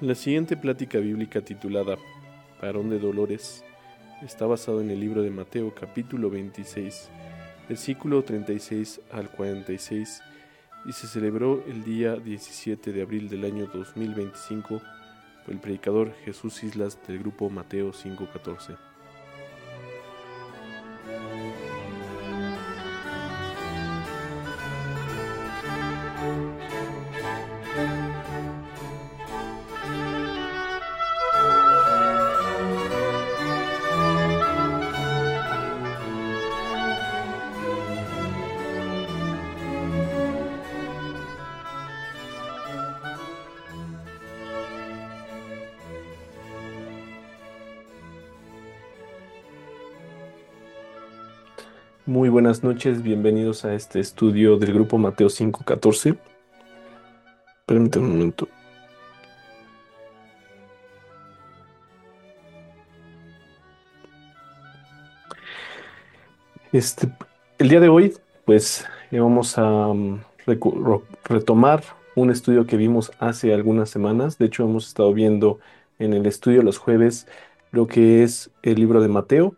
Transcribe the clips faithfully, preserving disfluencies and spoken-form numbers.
La siguiente plática bíblica titulada Parón de Dolores está basado en el libro de Mateo capítulo veintiséis, versículo treinta y seis al cuarenta y seis, y se celebró el día diecisiete de abril del año dos mil veinticinco por el predicador Jesús Islas del grupo Mateo cinco catorce. Muy buenas noches, bienvenidos a este estudio del grupo Mateo cinco catorce. Permítanme un momento. Este, el día de hoy, pues eh, vamos a mm, recu- ro- retomar un estudio que vimos hace algunas semanas. De hecho, hemos estado viendo en el estudio los jueves lo que es el libro de Mateo.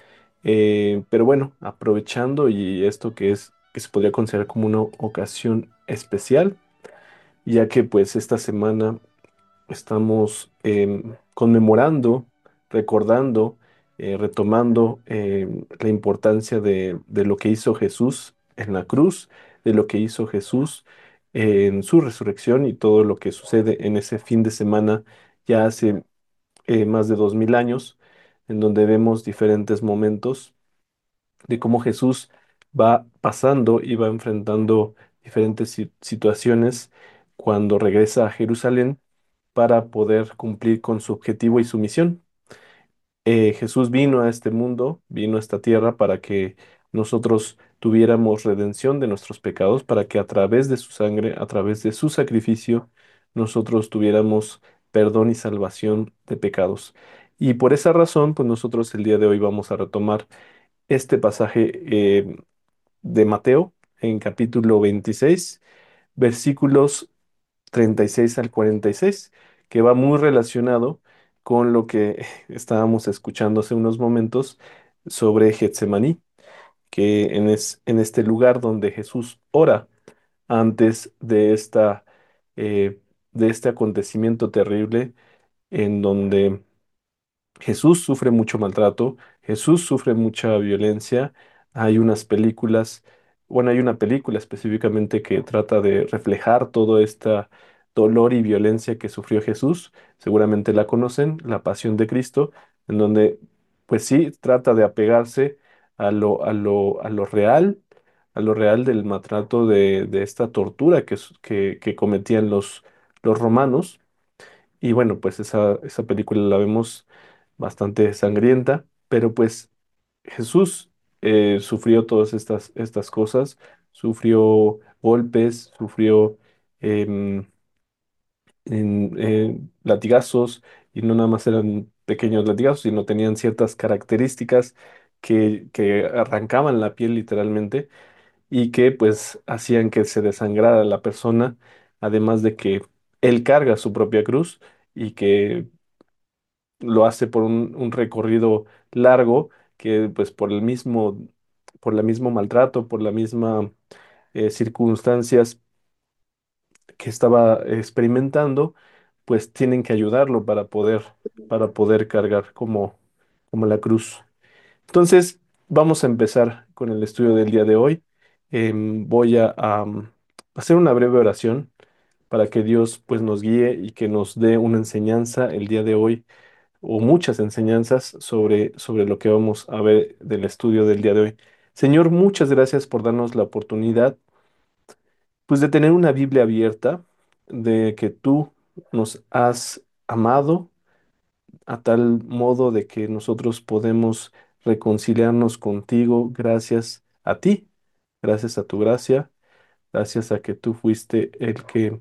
Eh, pero bueno, aprovechando y esto que es que se podría considerar como una ocasión especial, ya que pues esta semana estamos em, conmemorando, recordando, eh, retomando em, la importancia de, de lo que hizo Jesús en la cruz, de lo que hizo Jesús en su resurrección y todo lo que sucede en ese fin de semana ya hace eh, más de dos mil años, en donde vemos diferentes momentos de cómo Jesús va pasando y va enfrentando diferentes si- situaciones cuando regresa a Jerusalén para poder cumplir con su objetivo y su misión. Eh, Jesús vino a este mundo, vino a esta tierra para que nosotros tuviéramos redención de nuestros pecados, para que a través de su sangre, a través de su sacrificio, nosotros tuviéramos perdón y salvación de pecados. Y por esa razón, pues nosotros el día de hoy vamos a retomar este pasaje eh, de Mateo en capítulo veintiséis, versículos treinta y seis al cuarenta y seis, que va muy relacionado con lo que estábamos escuchando hace unos momentos sobre Getsemaní, que en, es, en este lugar donde Jesús ora antes de, esta, eh, de este acontecimiento terrible, en donde Jesús sufre mucho maltrato, Jesús sufre mucha violencia. Hay unas películas, bueno, hay una película específicamente que trata de reflejar todo este dolor y violencia que sufrió Jesús. Seguramente la conocen, La Pasión de Cristo, en donde, pues sí, trata de apegarse a lo, a lo, a lo real, a lo real del maltrato de, de esta tortura que, s- que, que cometían los, los romanos. Y bueno, pues esa, esa película la vemos bastante sangrienta, pero pues Jesús eh, sufrió todas estas, estas cosas, sufrió golpes, sufrió em, en, eh, latigazos, y no nada más eran pequeños latigazos, sino tenían ciertas características que, que arrancaban la piel literalmente y que pues hacían que se desangrara la persona, además de que él carga su propia cruz y que lo hace por un, un recorrido largo que pues por el mismo, por el mismo maltrato, por la misma eh, circunstancias que estaba experimentando, pues tienen que ayudarlo para poder, para poder cargar como, como la cruz. Entonces, vamos a empezar con el estudio del día de hoy. Em, voy a, a, mm, hacer una breve oración para que Dios pues nos guíe y que nos dé una enseñanza el día de hoy o muchas enseñanzas sobre, sobre lo que vamos a ver del estudio del día de hoy. Señor, muchas gracias por darnos la oportunidad, pues, de tener una Biblia abierta, de que tú nos has amado a tal modo de que nosotros podemos reconciliarnos contigo gracias a ti, gracias a tu gracia, gracias a que tú fuiste el que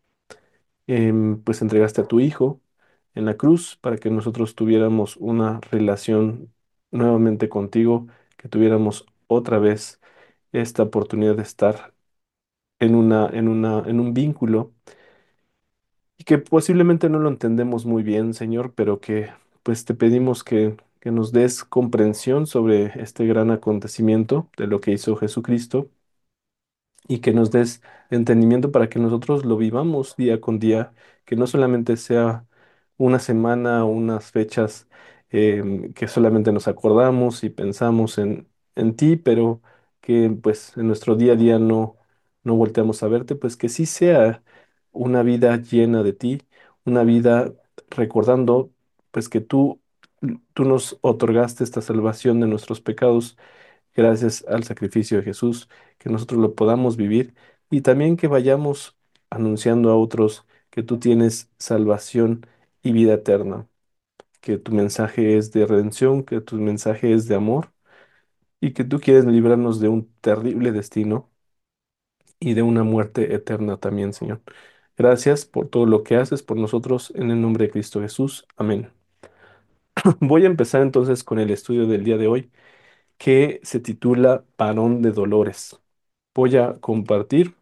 em, pues entregaste a tu Hijo en la cruz para que nosotros tuviéramos una relación nuevamente contigo, que tuviéramos otra vez esta oportunidad de estar en una, en una, en un vínculo y que posiblemente no lo entendemos muy bien, Señor, pero que pues te pedimos que, que nos des comprensión sobre este gran acontecimiento de lo que hizo Jesucristo y que nos des entendimiento para que nosotros lo vivamos día con día, que no solamente sea una semana o unas fechas em, que solamente nos acordamos y pensamos en, en ti, pero que pues en nuestro día a día no, no volteamos a verte, pues que sí sea una vida llena de ti, una vida recordando pues que tú, tú nos otorgaste esta salvación de nuestros pecados gracias al sacrificio de Jesús, que nosotros lo podamos vivir y también que vayamos anunciando a otros que tú tienes salvación y vida eterna, que tu mensaje es de redención, que tu mensaje es de amor y que tú quieres librarnos de un terrible destino y de una muerte eterna también, Señor. Gracias por todo lo que haces por nosotros en el nombre de Cristo Jesús. Amén. Voy a empezar entonces con el estudio del día de hoy, que se titula Parón de Dolores. Voy a compartir,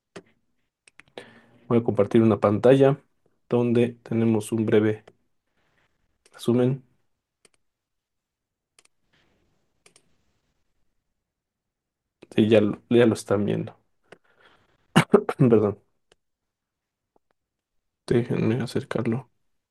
voy a compartir una pantalla donde tenemos un breve resumen. Sí, ya, lo- ya lo están viendo. Perdón, déjenme acercarlo.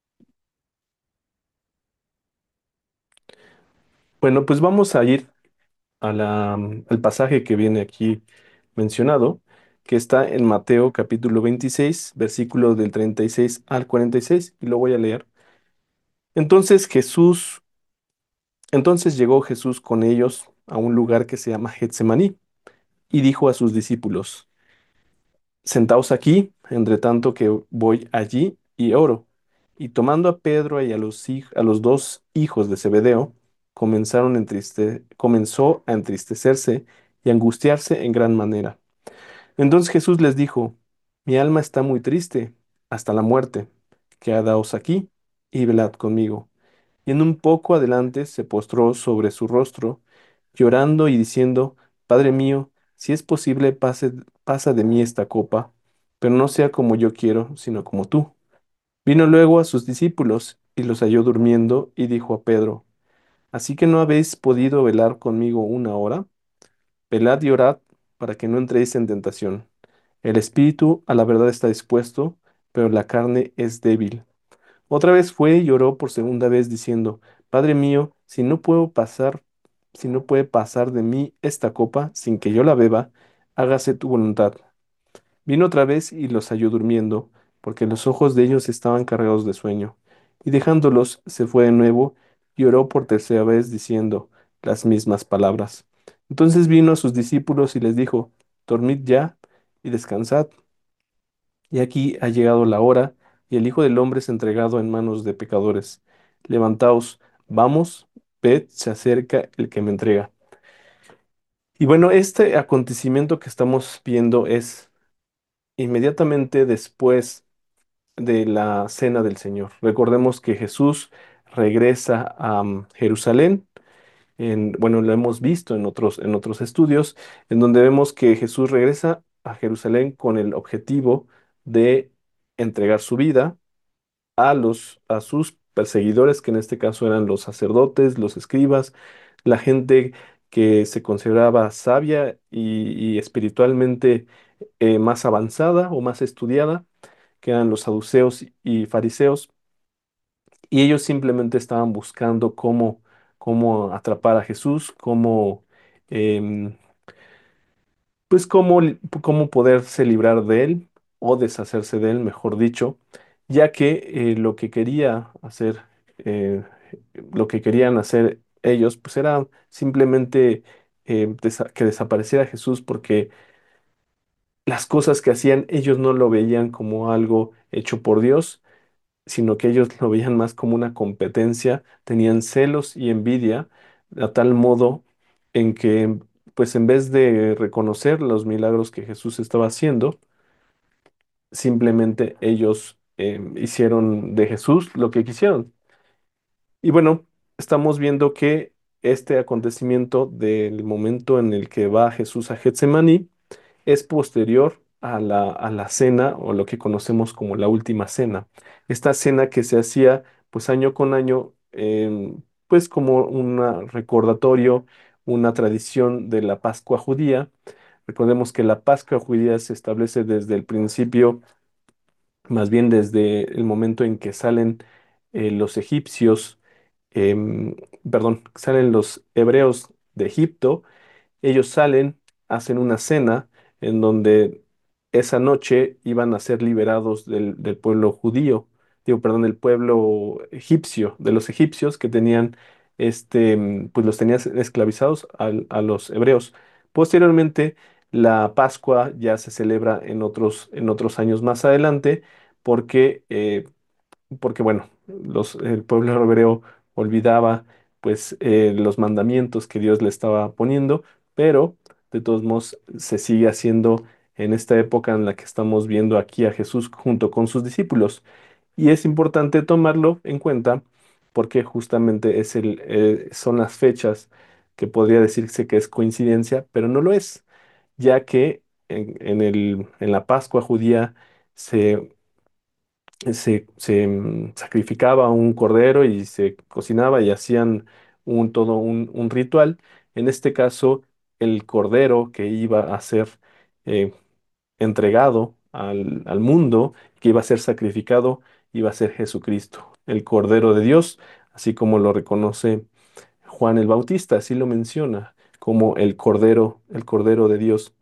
Bueno, pues vamos a ir a la, al pasaje que viene aquí mencionado, que está en Mateo capítulo veintiséis, versículo del treinta y seis al cuarenta y seis, y lo voy a leer. Entonces Jesús, entonces llegó Jesús con ellos a un lugar que se llama Getsemaní, y dijo a sus discípulos: Sentaos aquí, entre tanto que voy allí y oro. Y tomando a Pedro y a los, hij- a los dos hijos de Zebedeo, comenzaron a entriste- comenzó a entristecerse y angustiarse en gran manera. Entonces Jesús les dijo: Mi alma está muy triste hasta la muerte. Quedaos aquí y velad conmigo. Y en un poco adelante se postró sobre su rostro, llorando y diciendo: Padre mío, si es posible, pase, pasa de mí esta copa, pero no sea como yo quiero, sino como tú. Vino luego a sus discípulos y los halló durmiendo, y dijo a Pedro: ¿Así que no habéis podido velar conmigo una hora? Velad y orad para que no entréis en tentación. El espíritu a la verdad está dispuesto, pero la carne es débil. Otra vez fue y oró por segunda vez diciendo: Padre mío, si no puedo pasar, si no puede pasar de mí esta copa sin que yo la beba, hágase tu voluntad. Vino otra vez y los halló durmiendo, porque los ojos de ellos estaban cargados de sueño. Y dejándolos, se fue de nuevo y oró por tercera vez diciendo las mismas palabras. Entonces vino a sus discípulos y les dijo: Dormid ya y descansad. Y aquí ha llegado la hora, y el Hijo del Hombre es entregado en manos de pecadores. Levantaos, vamos, ved, se acerca el que me entrega. Y bueno, este acontecimiento que estamos viendo es inmediatamente después de la cena del Señor. Recordemos que Jesús regresa a mm, Jerusalén. En, bueno, lo hemos visto en otros, en otros estudios, en donde vemos que Jesús regresa a Jerusalén con el objetivo de entregar su vida a los, a sus perseguidores, que en este caso eran los sacerdotes, los escribas, la gente que se consideraba sabia y, y espiritualmente eh, más avanzada o más estudiada, que eran los saduceos y fariseos, y ellos simplemente estaban buscando cómo, cómo atrapar a Jesús, cómo, em, pues cómo, li- cómo poderse librar de él o deshacerse de él, mejor dicho, ya que eh, lo que quería hacer, eh, lo que querían hacer ellos, pues era simplemente eh, desa- que desapareciera Jesús, porque las cosas que hacían ellos no lo veían como algo hecho por Dios, sino que ellos lo veían más como una competencia, tenían celos y envidia, a tal modo en que, pues en vez de reconocer los milagros que Jesús estaba haciendo, simplemente ellos eh, hicieron de Jesús lo que quisieron. Y bueno, estamos viendo que este acontecimiento del momento en el que va Jesús a Getsemaní es posterior a la, a la cena o lo que conocemos como la última cena. Esta cena que se hacía pues año con año, em, pues como un recordatorio, una tradición de la Pascua judía. Recordemos que la Pascua judía se establece desde el principio, más bien desde el momento en que salen eh, los egipcios, em, perdón, salen los hebreos de Egipto. Ellos salen, hacen una cena en donde esa noche iban a ser liberados del, del pueblo judío, digo, perdón, del pueblo egipcio, de los egipcios que tenían, este, mm, pues los tenían esclavizados al- a los hebreos. Posteriormente, la Pascua ya se celebra en otros, en otros años más adelante, porque eh, porque bueno, los, el pueblo hebreo olvidaba pues eh, los mandamientos que Dios le estaba poniendo, pero de todos modos se sigue haciendo en esta época en la que estamos viendo aquí a Jesús junto con sus discípulos. Y es importante tomarlo en cuenta porque justamente es el, eh, son las fechas que podría decirse que es coincidencia, pero no lo es, ya que en, en el, en la Pascua judía se se, se, mm, sacrificaba un cordero y se cocinaba y hacían un, todo un, un ritual. En este caso, el cordero que iba a ser eh, entregado al, al mundo, que iba a ser sacrificado, iba a ser Jesucristo, el Cordero de Dios, así como lo reconoce Juan el Bautista, así lo menciona como el Cordero, el Cordero de Dios.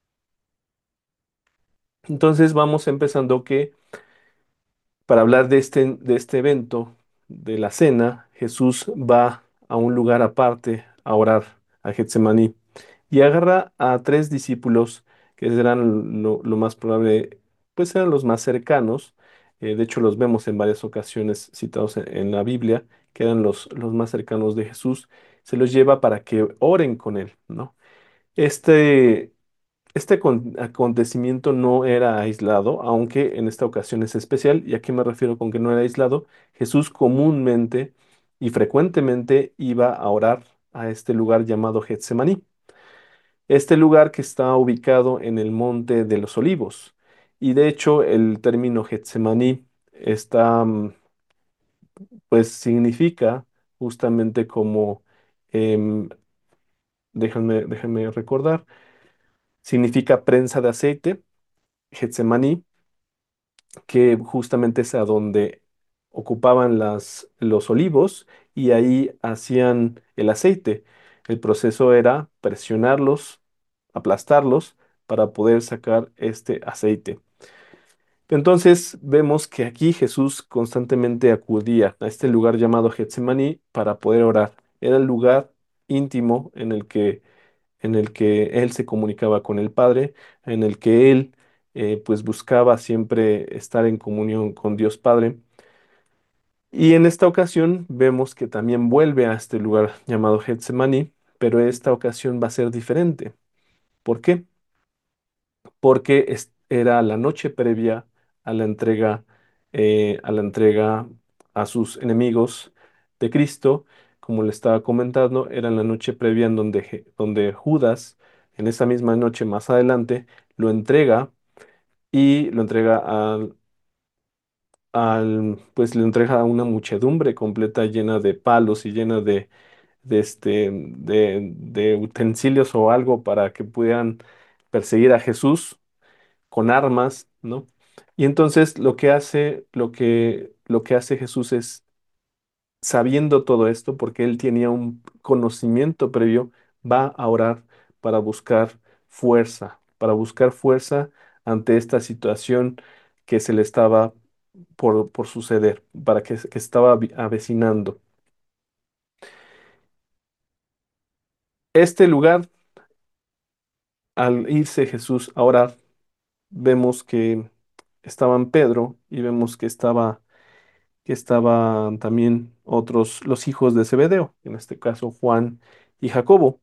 Entonces vamos empezando que para hablar de este, de este evento, de la cena, Jesús va a un lugar aparte a orar, a Getsemaní, y agarra a tres discípulos que eran lo, lo más probable, pues eran los más cercanos. Eh, de hecho, los vemos en varias ocasiones citados en, en la Biblia, que eran los, los más cercanos de Jesús. Se los lleva para que oren con él, ¿no? Este, este acon- acontecimiento no era aislado, aunque en esta ocasión es especial. ¿Y a qué me refiero con que no era aislado? Jesús comúnmente y frecuentemente iba a orar a este lugar llamado Getsemaní. Este lugar que está ubicado en el Monte de los Olivos. Y de hecho el término Getsemaní está, mm, pues significa justamente como, em, déjenme, déjenme recordar, significa prensa de aceite. Getsemaní, que justamente es a donde ocupaban las, los olivos y ahí hacían el aceite. El proceso era presionarlos, aplastarlos para poder sacar este aceite. Entonces vemos que aquí Jesús constantemente acudía a este lugar llamado Getsemaní para poder orar. Era el lugar íntimo en el que en el que él se comunicaba con el Padre, en el que él eh, pues buscaba siempre estar en comunión con Dios Padre. Y en esta ocasión vemos que también vuelve a este lugar llamado Getsemaní, pero esta ocasión va a ser diferente. ¿Por qué? Porque es- era la noche previa a la entrega, eh, a la entrega a sus enemigos de Cristo. Como le estaba comentando, era la noche previa en donde, Je- donde Judas, en esa misma noche más adelante, lo entrega y lo entrega al, al- pues le entrega a una muchedumbre completa llena de palos y llena de, de, este, de, de utensilios o algo para que puedan perseguir a Jesús con armas, ¿no? Y entonces lo que hace, lo que, lo que hace Jesús es, sabiendo todo esto, porque él tenía un conocimiento previo, va a orar para buscar fuerza, para buscar fuerza ante esta situación que se le estaba por, por suceder, para que, que estaba avi- avecinando. Este lugar, al irse Jesús a orar, vemos que estaban Pedro y vemos que estaba que estaban también otros, los hijos de Zebedeo, en este caso Juan y Jacobo.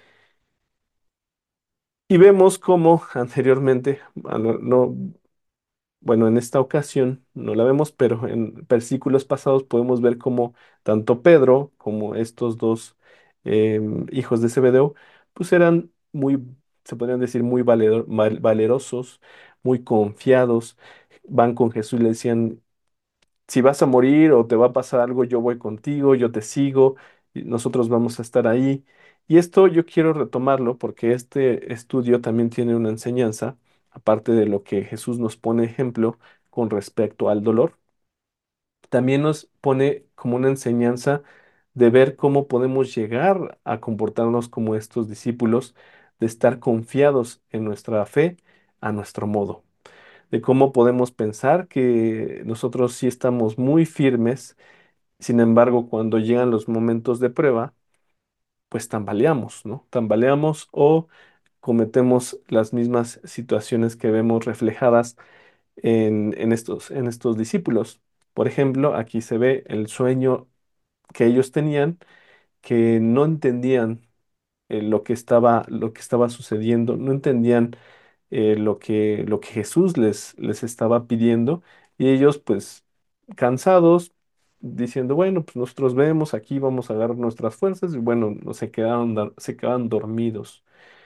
Y vemos cómo anteriormente, ah, no, no- bueno, en esta ocasión no la vemos, pero en versículos pasados podemos ver cómo tanto Pedro como estos dos em, hijos de Zebedeo, pues eran muy, se podrían decir, muy valer- val- valerosos, muy confiados, van con Jesús y le decían, si vas a morir o te va a pasar algo, yo voy contigo, yo te sigo, y nosotros vamos a estar ahí. Y esto yo quiero retomarlo porque este estudio también tiene una enseñanza, aparte de lo que Jesús nos pone ejemplo con respecto al dolor, también nos pone como una enseñanza de ver cómo podemos llegar a comportarnos como estos discípulos, de estar confiados en nuestra fe a nuestro modo, de cómo podemos pensar que nosotros sí estamos muy firmes, sin embargo, cuando llegan los momentos de prueba, pues tambaleamos, ¿no? Tambaleamos o cometemos las mismas situaciones que vemos reflejadas en, en estos, en estos discípulos. Por ejemplo, aquí se ve el sueño que ellos tenían, que no entendían eh, lo que estaba, lo que estaba sucediendo, no entendían eh, lo que, lo que Jesús les, les estaba pidiendo, y ellos pues cansados, diciendo, bueno, pues nosotros vemos aquí, vamos a dar nuestras fuerzas, y bueno, no se quedaron, da- se quedaban dormidos.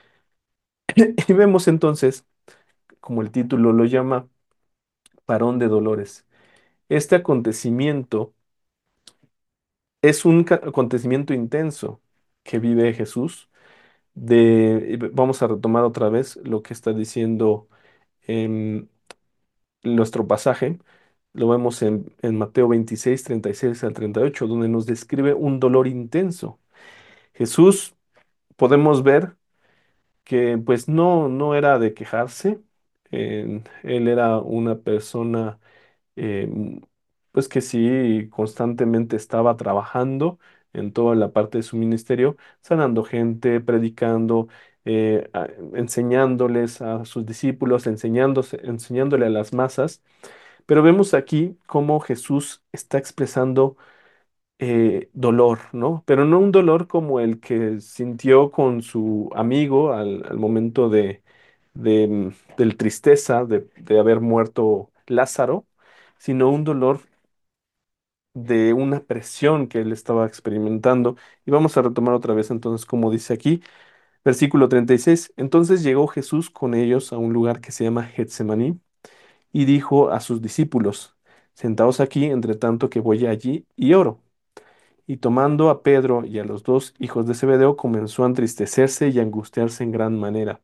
Y vemos entonces, como el título lo llama, parón de dolores. Este acontecimiento es un ca- acontecimiento intenso que vive Jesús. De, y vamos a retomar otra vez lo que está diciendo en nuestro pasaje. Lo vemos en, en Mateo veintiséis treinta y seis al treinta y ocho, donde nos describe un dolor intenso. Jesús, podemos ver que pues no, no era de quejarse. En- él era una persona eh, pues que sí constantemente estaba trabajando en toda la parte de su ministerio, sanando gente, predicando, eh, a- enseñándoles a sus discípulos, enseñándose, enseñándole a las masas. Pero vemos aquí cómo Jesús está expresando eh, dolor, ¿no? Pero no un dolor como el que sintió con su amigo al, al momento de, de, mm, del tristeza de, de haber muerto Lázaro, sino un dolor de una presión que él estaba experimentando. Y vamos a retomar otra vez entonces, como dice aquí, versículo treinta y seis. Entonces llegó Jesús con ellos a un lugar que se llama Getsemaní y dijo a sus discípulos, sentaos aquí entre tanto que voy allí y oro. Y tomando a Pedro y a los dos hijos de Zebedeo, comenzó a entristecerse y a angustiarse en gran manera.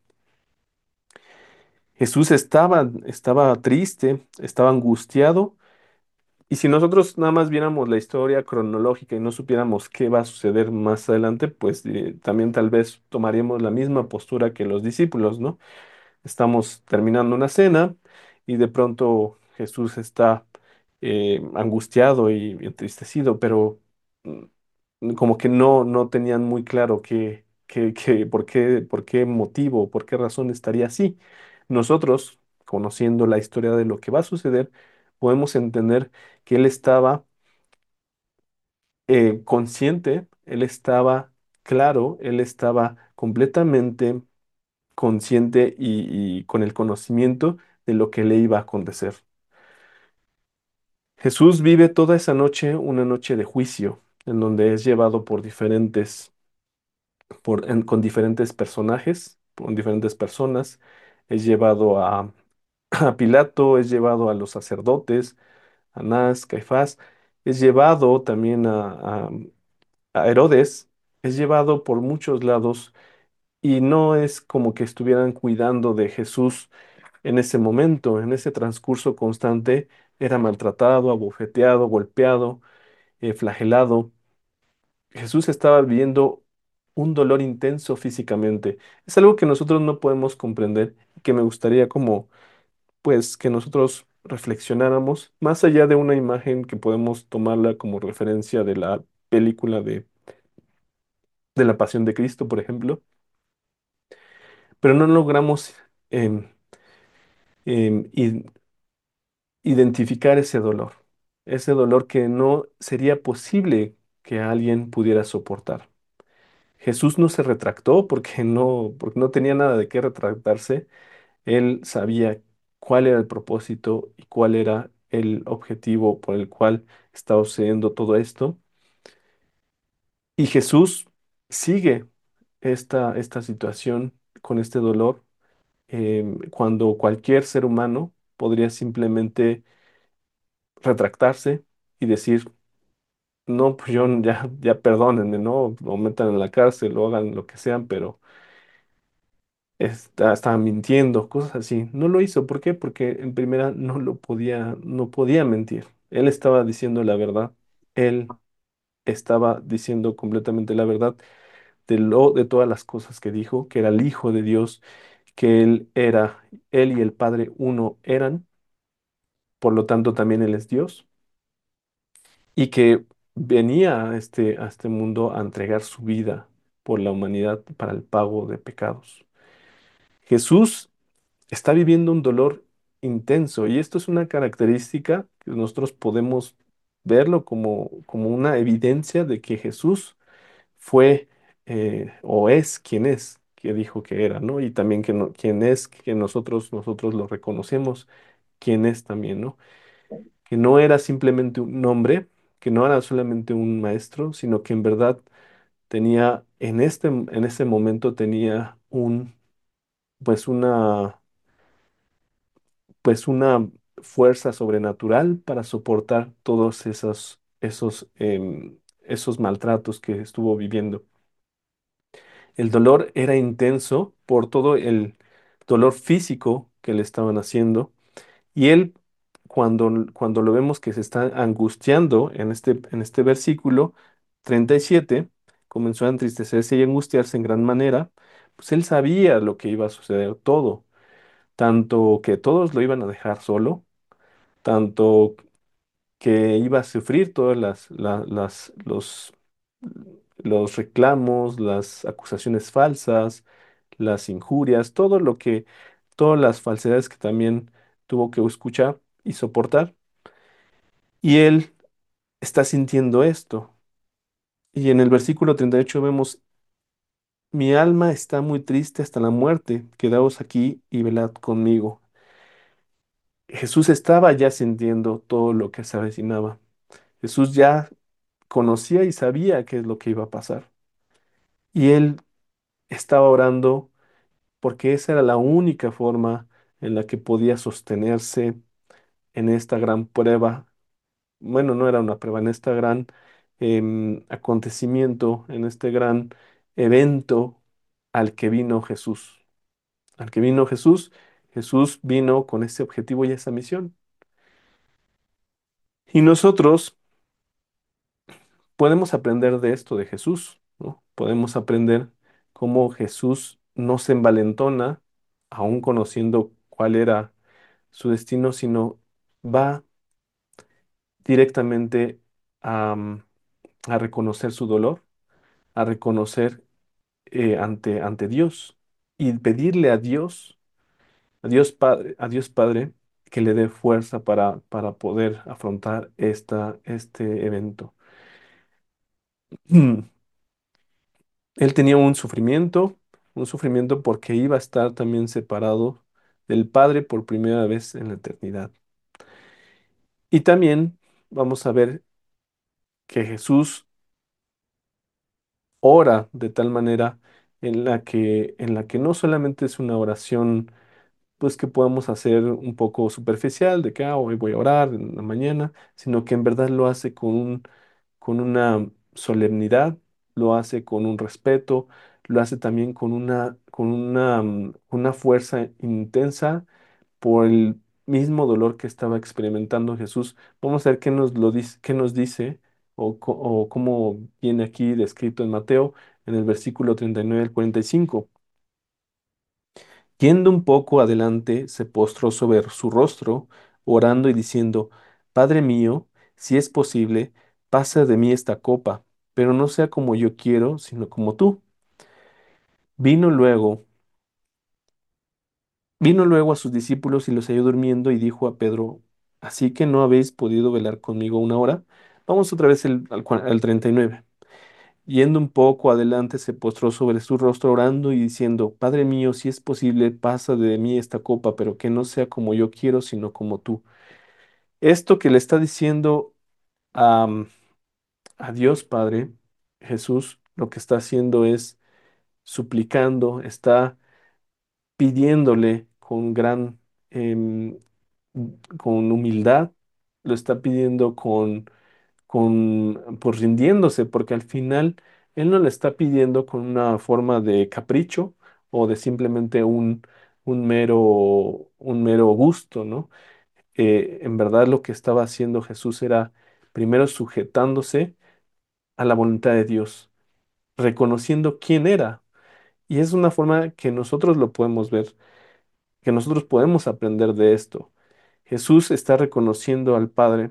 Jesús estaba, estaba triste, estaba angustiado. Y si nosotros nada más viéramos la historia cronológica y no supiéramos qué va a suceder más adelante, pues eh, también tal vez tomaríamos la misma postura que los discípulos, ¿no? Estamos terminando una cena y de pronto Jesús está eh, angustiado y entristecido, pero mm, como que no, no tenían muy claro qué, qué, qué- por qué, por qué motivo, por qué razón estaría así. Nosotros, conociendo la historia de lo que va a suceder, podemos entender que él estaba eh, consciente, él estaba claro, él estaba completamente consciente y, y con el conocimiento de lo que le iba a acontecer. Jesús vive toda esa noche, una noche de juicio, en donde es llevado por diferentes, por, en- con diferentes personajes, con diferentes personas, es llevado a, a Pilato, es llevado a los sacerdotes, Anás, Caifás, es llevado también a, a a Herodes, es llevado por muchos lados y no es como que estuvieran cuidando de Jesús en ese momento, en ese transcurso constante, era maltratado, abofeteado, golpeado, eh, flagelado. Jesús estaba viviendo un dolor intenso físicamente. Es algo que nosotros no podemos comprender y que me gustaría como, pues, que nosotros reflexionáramos, más allá de una imagen que podemos tomarla como referencia de la película de, de la Pasión de Cristo, por ejemplo, pero no logramos em, em, i- identificar ese dolor, ese dolor que no sería posible que alguien pudiera soportar. Jesús no se retractó porque no, porque no tenía nada de qué retractarse. Él sabía cuál era el propósito y cuál era el objetivo por el cual estaba sucediendo todo esto. Y Jesús sigue esta, esta situación con este dolor em, cuando cualquier ser humano podría simplemente retractarse y decir, no, pues yo ya, ya perdónenme, ¿no? O metan en la cárcel o hagan lo que sean, pero está, estaba mintiendo, cosas así. No lo hizo, ¿por qué? Porque en primera no lo podía, no podía mentir. Él estaba diciendo la verdad. Él estaba diciendo completamente la verdad de lo, de todas las cosas que dijo, que era el Hijo de Dios, que él era, él y el Padre uno eran, por lo tanto también él es Dios, y que venía a este, a este mundo a entregar su vida por la humanidad para el pago de pecados. Jesús está viviendo un dolor intenso y esto es una característica que nosotros podemos verlo como, como una evidencia de que Jesús fue eh, o es quien es, que dijo que era, ¿no? Y también que no, quien es, que nosotros, nosotros lo reconocemos, quién es también, ¿no? Que no era simplemente un nombre, que no era solamente un maestro, sino que en verdad tenía, en este, en ese momento tenía un, pues una, pues una fuerza sobrenatural para soportar todos esos, esos, em, esos maltratos que estuvo viviendo. El dolor era intenso por todo el dolor físico que le estaban haciendo. Y él, cuando, cuando lo vemos que se está angustiando en este, en este versículo treinta y siete, comenzó a entristecerse y angustiarse en gran manera, pues él sabía lo que iba a suceder todo, tanto que todos lo iban a dejar solo, tanto que iba a sufrir todas las, la- las, los, los reclamos, las acusaciones falsas, las injurias, todo lo que, todas las falsedades que también tuvo que escuchar y soportar. Y él está sintiendo esto. Y en el versículo treinta y ocho vemos, mi alma está muy triste hasta la muerte, quedaos aquí y velad conmigo. Jesús estaba ya sintiendo todo lo que se avecinaba. Jesús ya conocía y sabía qué es lo que iba a pasar. Y él estaba orando porque esa era la única forma en la que podía sostenerse en esta gran prueba. Bueno, no era una prueba, en este gran em, acontecimiento, en este gran evento al que vino Jesús. Al que vino Jesús, Jesús vino con ese objetivo y esa misión. Y nosotros podemos aprender de esto de Jesús, ¿no? Podemos aprender cómo Jesús no se envalentona, aún conociendo cuál era su destino, sino va directamente a, mm, a reconocer su dolor, a reconocer eh, ante, ante Dios y pedirle a Dios, a Dios Padre, a Dios Padre, que le dé fuerza para, para poder afrontar esta, este evento. Él tenía un sufrimiento, un sufrimiento porque iba a estar también separado del Padre por primera vez en la eternidad. Y también vamos a ver que Jesús ora de tal manera en la que, en la que no solamente es una oración, pues que podamos hacer un poco superficial, de que ah, hoy voy a orar en la mañana, sino que en verdad lo hace con un, con una solemnidad, lo hace con un respeto, lo hace también con una, con una, mm, una fuerza intensa por el mismo dolor que estaba experimentando Jesús. Vamos a ver qué nos lo dice, qué nos dice o, co- o cómo viene aquí descrito en Mateo en el versículo treinta y nueve al cuarenta y cinco. Yendo un poco adelante, se postró sobre su rostro, orando y diciendo, Padre mío, si es posible, pasa de mí esta copa, pero no sea como yo quiero, sino como tú. Vino luego, vino luego a sus discípulos y los halló durmiendo y dijo a Pedro, ¿así que no habéis podido velar conmigo una hora? Vamos otra vez el- al, cua- al treinta y nueve. Yendo un poco adelante, se postró sobre su rostro orando y diciendo, Padre mío, si es posible, pasa de mí esta copa, pero que no sea como yo quiero, sino como tú. Esto que le está diciendo a, a Dios Padre, Jesús, lo que está haciendo es suplicando, está pidiéndole con gran, em, con humildad, lo está pidiendo con, con, pues rindiéndose, porque al final Él no le está pidiendo con una forma de capricho o de simplemente un, un mero, un mero gusto, ¿no? Eh, en verdad lo que estaba haciendo Jesús era primero sujetándose a la voluntad de Dios, reconociendo quién era. Y es una forma que nosotros lo podemos ver, que nosotros podemos aprender de esto. Jesús está reconociendo al Padre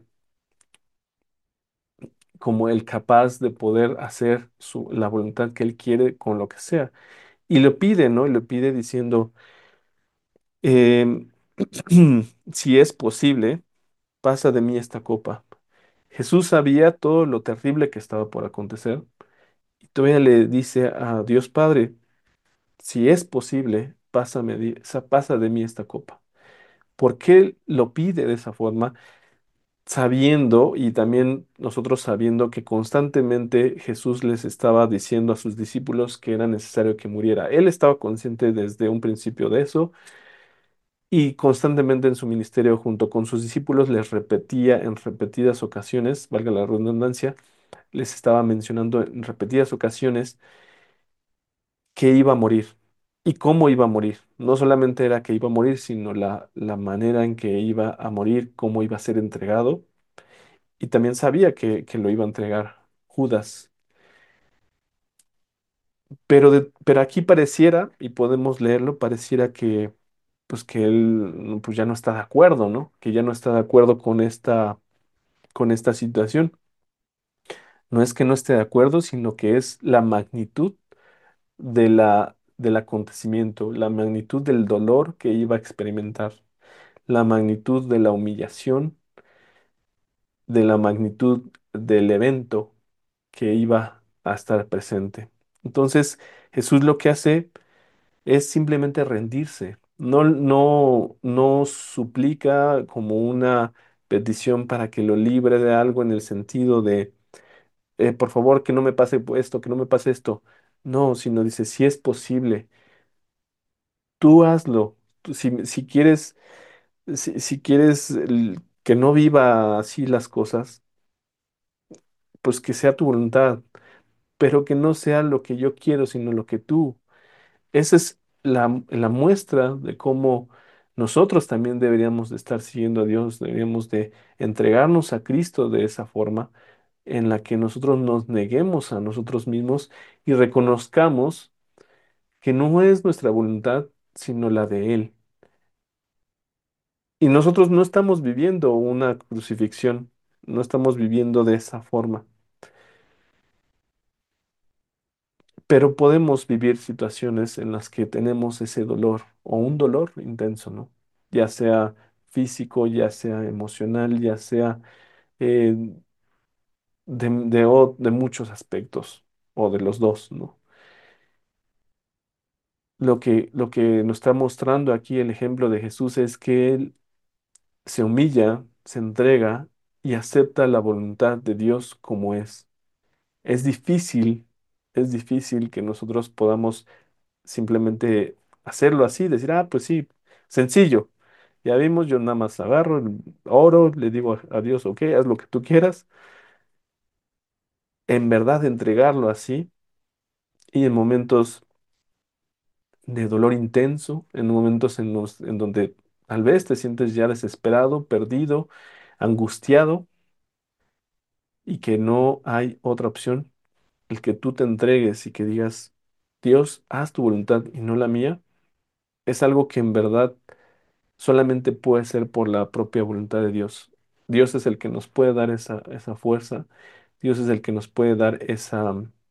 como el capaz de poder hacer su, la voluntad que Él quiere con lo que sea. Y lo pide, ¿no? Y lo pide diciendo, em, si es posible, pasa de mí esta copa. Jesús sabía todo lo terrible que estaba por acontecer y todavía le dice a Dios Padre, si es posible, pásame, di- sa- pasa de mí esta copa. ¿Por qué lo pide de esa forma? Sabiendo y también nosotros sabiendo que constantemente Jesús les estaba diciendo a sus discípulos que era necesario que muriera. Él estaba consciente desde un principio de eso y constantemente en su ministerio junto con sus discípulos les repetía en repetidas ocasiones, valga la redundancia, les estaba mencionando en repetidas ocasiones que iba a morir y cómo iba a morir. No solamente era que iba a morir, sino la, la manera en que iba a morir, cómo iba a ser entregado. Y también sabía que, que lo iba a entregar Judas. Pero, de- pero aquí pareciera, y podemos leerlo, pareciera que, pues que él pues ya no está de acuerdo, ¿no? Que ya no está de acuerdo con esta, con esta situación. No es que no esté de acuerdo, sino que es la magnitud de la, del acontecimiento, la magnitud del dolor que iba a experimentar, la magnitud de la humillación, de la magnitud del evento que iba a estar presente. Entonces, Jesús lo que hace es simplemente rendirse. No, no, no suplica como una petición para que lo libre de algo en el sentido de, eh, por favor, que no me pase esto, que no me pase esto. No, sino dice, si es posible, tú hazlo. Tú, si, si quieres, si, si quieres el- que no viva así las cosas, pues que sea tu voluntad, pero que no sea lo que yo quiero, sino lo que tú. Esa es la, la muestra de cómo nosotros también deberíamos de estar siguiendo a Dios, deberíamos de entregarnos a Cristo de esa forma en la que nosotros nos neguemos a nosotros mismos y reconozcamos que no es nuestra voluntad, sino la de Él. Y nosotros no estamos viviendo una crucifixión, no estamos viviendo de esa forma. Pero podemos vivir situaciones en las que tenemos ese dolor o un dolor intenso, ¿no? Ya sea físico, ya sea emocional, ya sea eh, de, de o- de muchos aspectos o de los dos, ¿no? Lo que, lo que nos está mostrando aquí el ejemplo de Jesús es que Él se humilla, se entrega y acepta la voluntad de Dios como es. Es difícil, es difícil que nosotros podamos simplemente hacerlo así, decir, ah, pues sí, sencillo. Ya vimos, yo nada más agarro, el oro, le digo a, a Dios, ok, haz lo que tú quieras. En verdad, entregarlo así y en momentos de dolor intenso, en momentos en, los, en donde tal vez te sientes ya desesperado, perdido, angustiado y que no hay otra opción, el que tú te entregues y que digas, Dios, haz tu voluntad y no la mía, es algo que en verdad solamente puede ser por la propia voluntad de Dios. Dios es el que nos puede dar esa, esa fuerza. Dios es el que nos puede dar esa,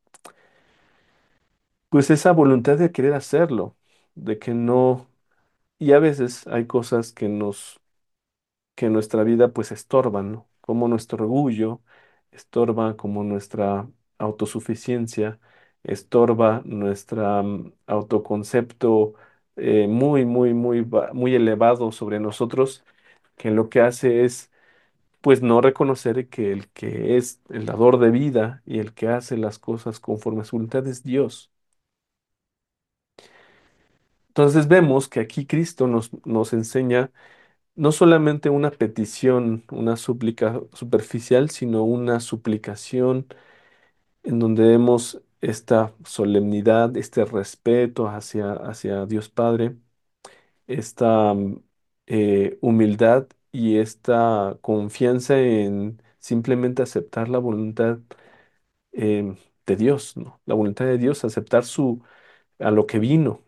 pues esa voluntad de querer hacerlo, de que no, y a veces hay cosas que nos, que en nuestra vida pues estorban, ¿no? Como nuestro orgullo, estorba como nuestra autosuficiencia, estorba nuestra mm, autoconcepto eh, muy, muy, muy, ba- muy elevado sobre nosotros, que lo que hace es pues no reconocer que el que es el dador de vida y el que hace las cosas conforme a su voluntad es Dios. Entonces vemos que aquí Cristo nos, nos enseña no solamente una petición, una súplica superficial, sino una suplicación en donde vemos esta solemnidad, este respeto hacia, hacia Dios Padre, esta mm, eh, humildad y esta confianza en simplemente aceptar la voluntad em, de Dios, ¿no? La voluntad de Dios, aceptar su, a lo que vino.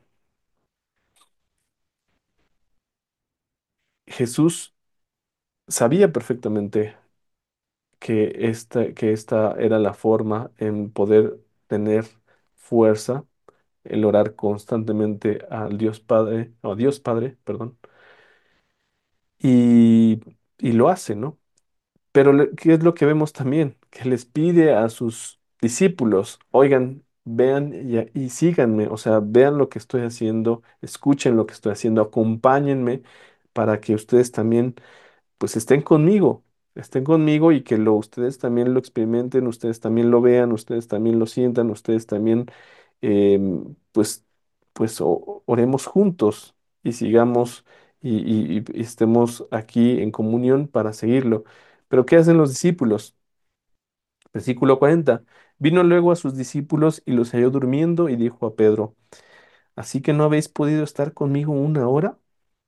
Jesús sabía perfectamente que esta, que esta era la forma en poder tener fuerza, el orar constantemente al Dios Padre, o a Dios Padre, perdón, y, y lo hace, ¿no? Pero le- ¿qué es lo que vemos también? Que les pide a sus discípulos, oigan, vean y, y síganme, o sea, vean lo que estoy haciendo, escuchen lo que estoy haciendo, acompáñenme para que ustedes también pues estén conmigo, estén conmigo y que lo, ustedes también lo experimenten, ustedes también lo vean, ustedes también lo sientan, ustedes también, em, pues, pues o- oremos juntos y sigamos y, y- y estemos aquí en comunión para seguirlo. Pero ¿qué hacen los discípulos? Versículo cuarenta. Vino luego a sus discípulos y los halló durmiendo y dijo a Pedro, ¿así que no habéis podido estar conmigo una hora?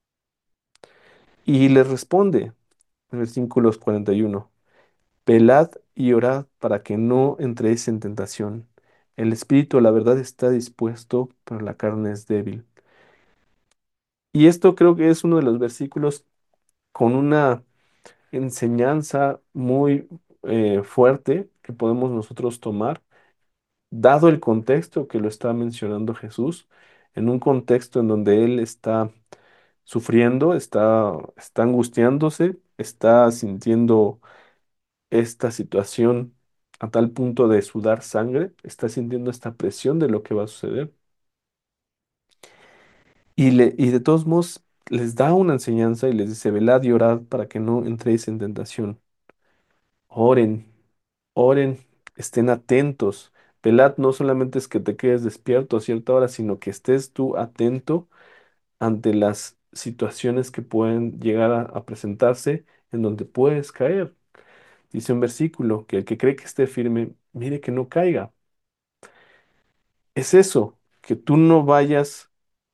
Y les responde, versículos cuarenta y uno. Velad y orad para que no entréis en tentación. El espíritu, la verdad, está dispuesto, pero la carne es débil. Y esto creo que es uno de los versículos con una enseñanza muy eh, fuerte que podemos nosotros tomar, dado el contexto que lo está mencionando Jesús, en un contexto en donde Él está sufriendo, está, está angustiándose, está sintiendo esta situación a tal punto de sudar sangre, está sintiendo esta presión de lo que va a suceder. Y, le, y de todos modos les da una enseñanza y les dice, velad y orad para que no entréis en tentación. Oren, oren, estén atentos. Velad no solamente es que te quedes despierto a cierta hora, sino que estés tú atento ante las situaciones que pueden llegar a, a presentarse en donde puedes caer. Dice un versículo que el que cree que esté firme, mire que no caiga. Es eso, que tú no vayas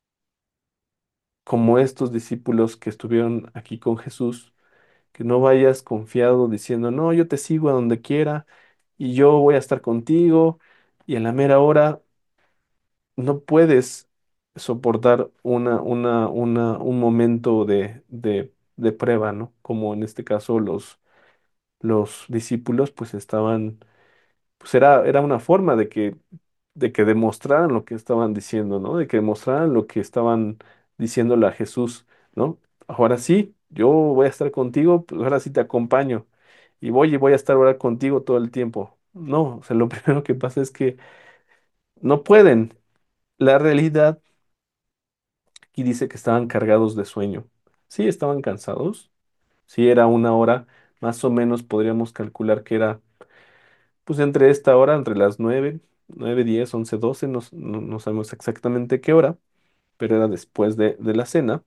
como estos discípulos que estuvieron aquí con Jesús, que no vayas confiado diciendo, no, yo te sigo a donde quiera y yo voy a estar contigo y en la mera hora no puedes soportar una, una, una, un momento de, de, de prueba, ¿no? Como en este caso los, los discípulos pues estaban pues era, era una forma de que, de que demostraran lo que estaban diciendo, ¿no? De que demostraran lo que estaban diciéndole a Jesús, ¿no? Ahora sí, yo voy a estar contigo, pues ahora sí te acompaño y voy y voy a estar ahora contigo todo el tiempo. No, o sea, lo primero que pasa es que no pueden. La realidad aquí dice que estaban cargados de sueño. Sí, estaban cansados. Sí, era una hora, más o menos podríamos calcular que era pues entre esta hora, entre las nueve, nueve, diez, once, doce, no, s- no, no sabemos exactamente qué hora, pero era después de, de la cena.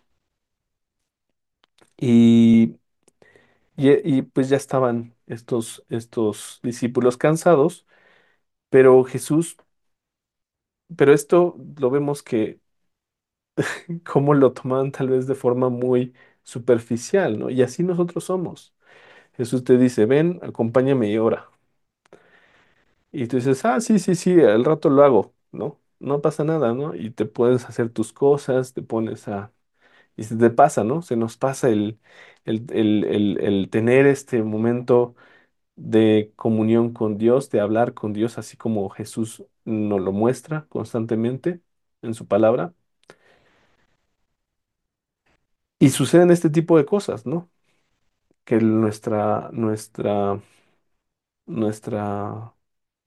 Y, y, y, pues ya estaban estos, estos discípulos cansados, pero Jesús, pero esto lo vemos que como lo tomaban tal vez de forma muy superficial, ¿no? Y así nosotros somos. Jesús te dice, ven, acompáñame y ora. Y tú dices, ah, sí, sí, sí, al rato lo hago, ¿no? No pasa nada, ¿no? Y te puedes hacer tus cosas, te pones a... Y se te pasa, ¿no? Se nos pasa el, el, el, el, el tener este momento de comunión con Dios, de hablar con Dios, así como Jesús nos lo muestra constantemente en su palabra. Y suceden este tipo de cosas, ¿no? Que nuestra, nuestra, nuestra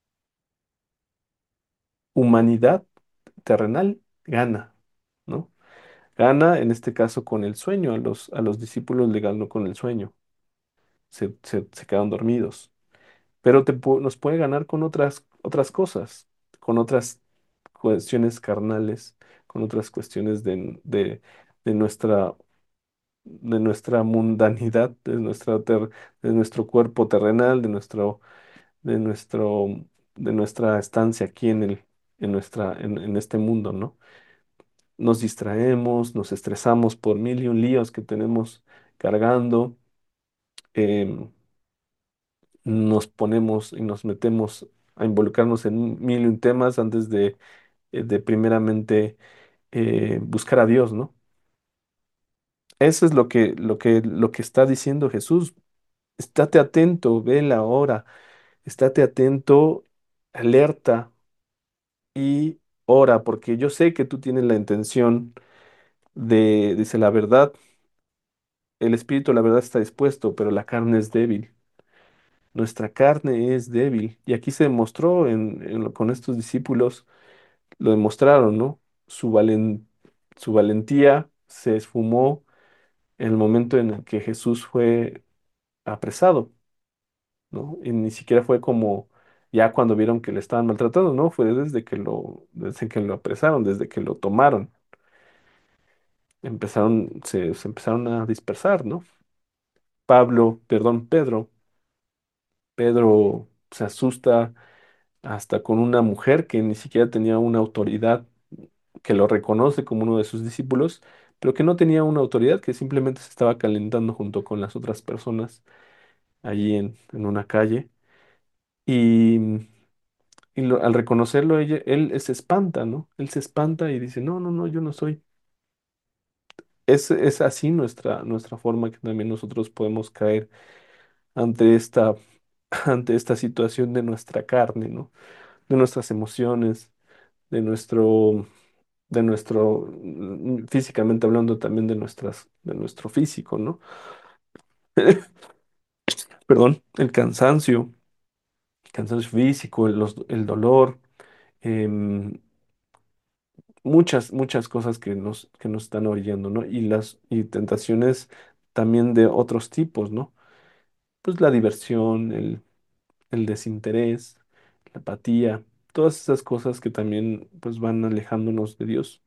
humanidad terrenal gana, ¿no? Gana, en este caso, con el sueño. A los, a los discípulos le ganó con el sueño. Se, se, se quedaron dormidos. Pero te, pu- nos puede ganar con otras, otras cosas, con otras cuestiones carnales, con otras cuestiones de, de, de nuestra, de nuestra mundanidad, de nuestra ter- de nuestro cuerpo terrenal, de nuestro, de nuestro, de nuestra estancia aquí en el, en nuestra, en, en este mundo, ¿no? Nos distraemos, nos estresamos por mil y un líos que tenemos cargando, em, nos ponemos y nos metemos a involucrarnos en mil y un temas antes de, eh, de primeramente eh, buscar a Dios, ¿no? Eso es lo que, lo que, lo que está diciendo Jesús. Estate atento, ve la hora, estate atento, alerta y ora, porque yo sé que tú tienes la intención de, dice la verdad, el espíritu, la verdad está dispuesto, pero la carne es débil. Nuestra carne es débil. Y aquí se demostró en, en lo- con estos discípulos, lo demostraron, ¿no? Su valen- su valentía se esfumó en el momento en el que Jesús fue apresado, ¿no? Y ni siquiera fue como ya cuando vieron que le estaban maltratando, ¿no? Fue desde que lo, desde que lo apresaron, desde que lo tomaron. Empezaron, se, se empezaron a dispersar, ¿no? Pablo, perdón, Pedro, Pedro se asusta hasta con una mujer que ni siquiera tenía una autoridad, que lo reconoce como uno de sus discípulos, pero que no tenía una autoridad, que simplemente se estaba calentando junto con las otras personas allí en, en una calle. Y, y lo- al reconocerlo, ella, él se espanta, ¿no? Él se espanta y dice, no, no, no, yo no soy. Es, es así nuestra, nuestra forma que también nosotros podemos caer ante esta, ante esta situación de nuestra carne, ¿no? De nuestras emociones, de nuestro, de nuestro, mm, físicamente hablando también de nuestras, de nuestro físico, ¿no? Perdón, el cansancio, el cansancio físico, el, los- el dolor, em, muchas, muchas cosas que nos, que nos están orillando, ¿no? Y las, y tentaciones también de otros tipos, ¿no? Pues la diversión, el, el desinterés, la apatía, todas esas cosas que también pues van alejándonos de Dios.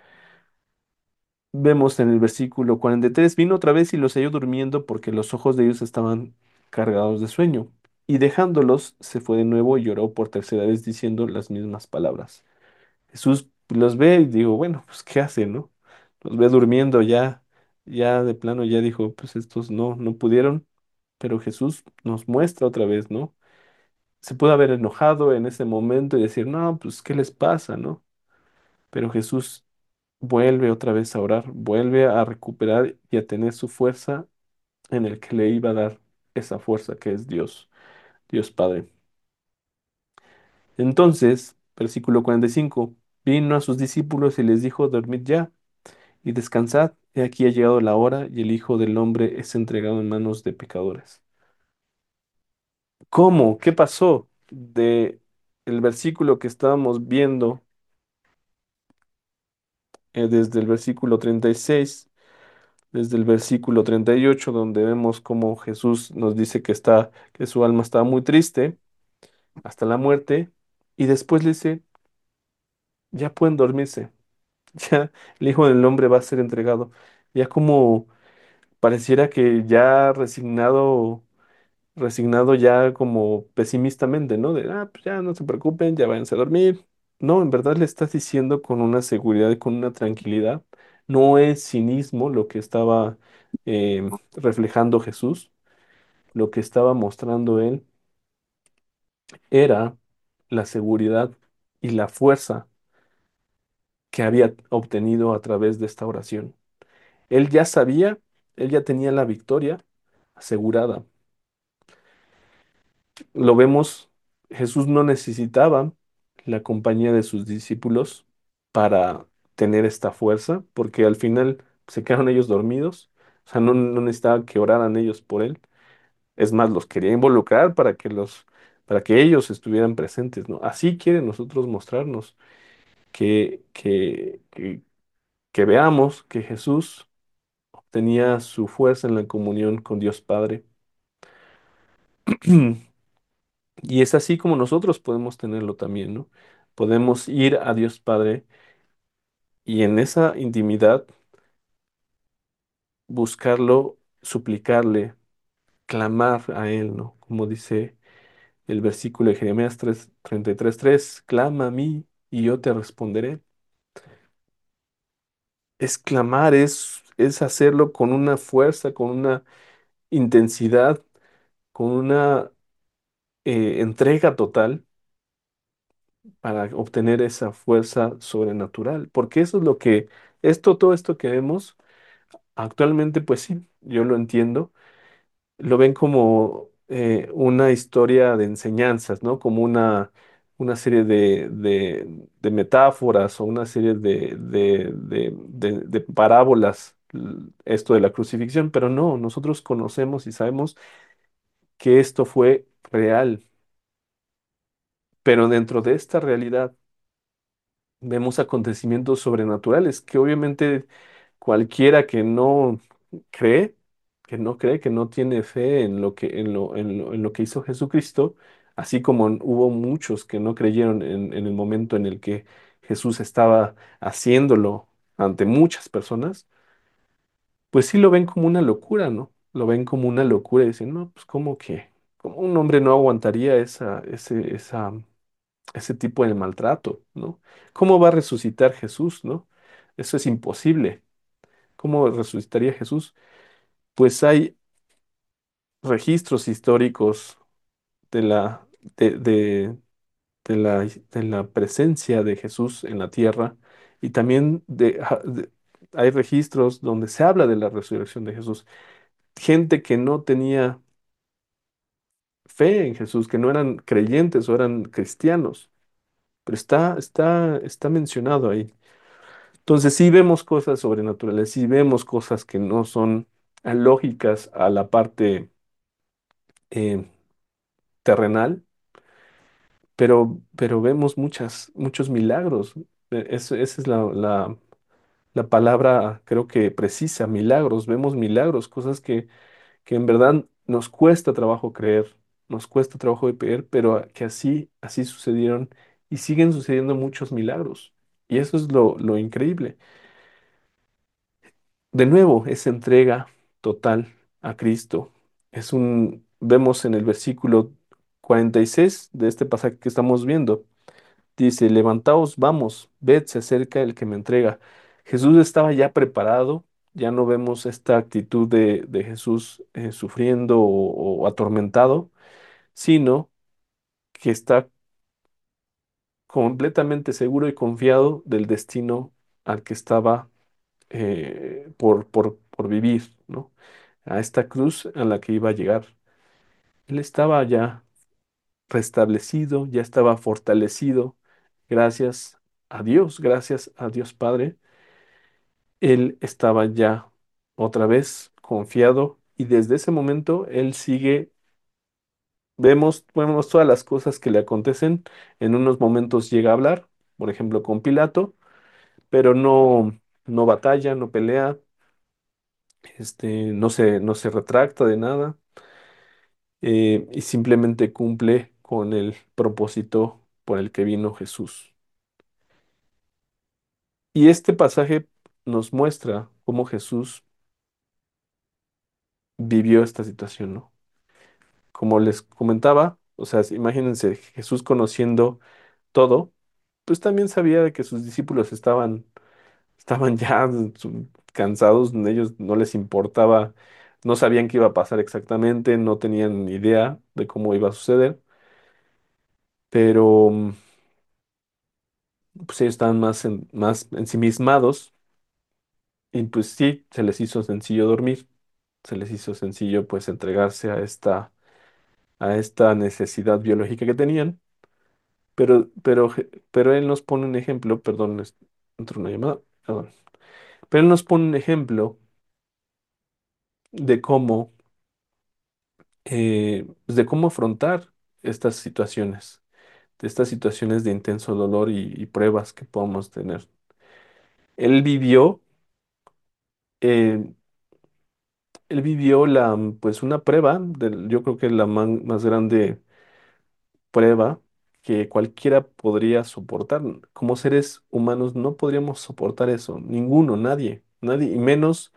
Vemos en el versículo cuarenta y tres, vino otra vez y los halló durmiendo porque los ojos de ellos estaban cargados de sueño. Y dejándolos, se fue de nuevo y lloró por tercera vez diciendo las mismas palabras. Jesús los ve y digo, bueno, pues ¿qué hace, no? Los ve durmiendo ya, ya de plano ya dijo, pues estos no, no pudieron, pero Jesús nos muestra otra vez, ¿no? Se puede haber enojado en ese momento y decir, no, pues ¿qué les pasa, no? Pero Jesús vuelve otra vez a orar, vuelve a recuperar y a tener su fuerza en el que le iba a dar esa fuerza que es Dios, Dios Padre. Entonces, versículo cuarenta y cinco, vino a sus discípulos y les dijo, dormid ya y descansad, he aquí ha llegado la hora y el Hijo del Hombre es entregado en manos de pecadores. ¿Cómo? ¿Qué pasó? De el versículo que estábamos viendo, eh, desde el versículo treinta y seis, desde el versículo treinta y ocho, donde vemos cómo Jesús nos dice que está, que su alma estaba muy triste hasta la muerte, y después le dice, ya pueden dormirse, ya el Hijo del Hombre va a ser entregado. Ya como pareciera que ya resignado, resignado ya como pesimistamente, ¿no? De, ah, pues ya no se preocupen, ya váyanse a dormir. No, en verdad le estás diciendo con una seguridad y con una tranquilidad. No es cinismo lo que estaba eh, reflejando Jesús. Lo que estaba mostrando él era la seguridad y la fuerza que había obtenido a través de esta oración. Él ya sabía, él ya tenía la victoria asegurada. Lo vemos, Jesús no necesitaba la compañía de sus discípulos para tener esta fuerza, porque al final se quedaron ellos dormidos, o sea, no, no necesitaba que oraran ellos por él. Es más, los quería involucrar para que los, para que ellos estuvieran presentes, ¿no? Así quiere nosotros mostrarnos que, que, que, que veamos que Jesús tenía su fuerza en la comunión con Dios Padre. Y es así como nosotros podemos tenerlo también, ¿no? Podemos ir a Dios Padre y en esa intimidad buscarlo, suplicarle, clamar a Él, ¿no? Como dice el versículo de Jeremías tres treinta y tres tres, clama a mí y yo te responderé. Es clamar, es, es hacerlo con una fuerza, con una intensidad, con una eh, entrega total para obtener esa fuerza sobrenatural. Porque eso es lo que, esto, todo esto que vemos actualmente, pues sí, yo lo entiendo, lo ven como eh, una historia de enseñanzas, ¿no? Como una, una serie de, de- de metáforas o una serie de, de, de- de- de parábolas, l- esto de la crucifixión, pero no, nosotros conocemos y sabemos que esto fue real, pero dentro de esta realidad vemos acontecimientos sobrenaturales que obviamente cualquiera que no cree, que no cree, que no tiene fe en lo que, en lo, en lo, en lo que hizo Jesucristo, así como hubo muchos que no creyeron en, en el momento en el que Jesús estaba haciéndolo ante muchas personas, pues sí lo ven como una locura, ¿no? Lo ven como una locura y dicen, no, pues ¿cómo que, cómo un hombre no aguantaría esa, ese, esa, ese tipo de maltrato, ¿no? ¿Cómo va a resucitar Jesús, ¿no? Eso es imposible. ¿Cómo resucitaría Jesús? Pues hay registros históricos de la, de, de- de la, de la presencia de Jesús en la tierra y también de, ja- de- hay registros donde se habla de la resurrección de Jesús. Gente que no tenía fe en Jesús, que no eran creyentes o eran cristianos, pero está, está, está mencionado ahí. Entonces sí vemos cosas sobrenaturales, sí vemos cosas que no son lógicas a la parte eh, terrenal, pero, pero vemos muchas, muchos milagros. E- es- esa es la, la, la palabra, creo que precisa, milagros. Vemos milagros, cosas que, que en verdad nos cuesta trabajo creer, nos cuesta trabajo de creer, pero que así, así sucedieron y siguen sucediendo muchos milagros. Y eso es lo, lo increíble. De nuevo, esa entrega total a Cristo. Es un, vemos en el versículo cuarenta y seis de este pasaje que estamos viendo. Dice, levantaos, vamos, ved, se acerca el que me entrega. Jesús estaba ya preparado, ya no vemos esta actitud de, de Jesús eh, sufriendo o, o atormentado, sino que está completamente seguro y confiado del destino al que estaba eh, por, por, por vivir, ¿no? A esta cruz a la que iba a llegar. Él estaba ya restablecido, ya estaba fortalecido, gracias a Dios, gracias a Dios Padre. Él estaba ya otra vez confiado y desde ese momento él sigue, vemos, vemos todas las cosas que le acontecen. En unos momentos llega a hablar, por ejemplo, con Pilato, pero no, no batalla, no pelea, este, no se, no se retracta de nada eh, y simplemente cumple con el propósito por el que vino Jesús. Y este pasaje nos muestra cómo Jesús vivió esta situación, ¿no? Como les comentaba, o sea, imagínense, Jesús conociendo todo, pues también sabía de que sus discípulos estaban, estaban ya su- cansados, a ellos no les importaba, no sabían qué iba a pasar exactamente, no tenían ni idea de cómo iba a suceder, pero mm, pues ellos estaban más, en- más ensimismados y pues sí, se les hizo sencillo dormir, se les hizo sencillo pues entregarse a esta, a esta necesidad biológica que tenían. Pero, pero, je- pero él nos pone un ejemplo, perdón, es- entró una llamada, perdón. Pero él nos pone un ejemplo de cómo, eh, pues, de cómo afrontar estas situaciones, de estas situaciones de intenso dolor y, y pruebas que podamos tener. Él vivió, eh, él vivió la, pues una prueba, del- yo creo que la man- más grande prueba que cualquiera podría soportar. Como seres humanos no podríamos soportar eso, ninguno, nadie, nadie, y menos,